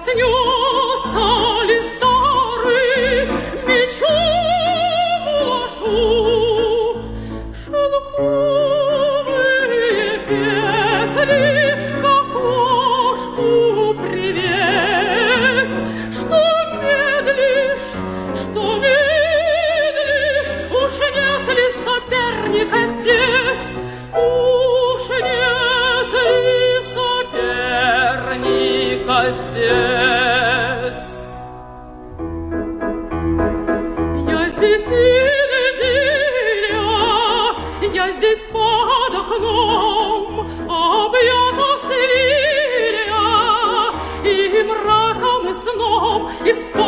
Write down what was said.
коснется ли старый мечом ложу. Шелковые петли к окошку привес. Что медлишь, уж нет ли соперника здесь? Уж нет ли соперника здесь? Я здесь Инезиля, я здесь под окном, объята свиря и мраком, и сном, и спать.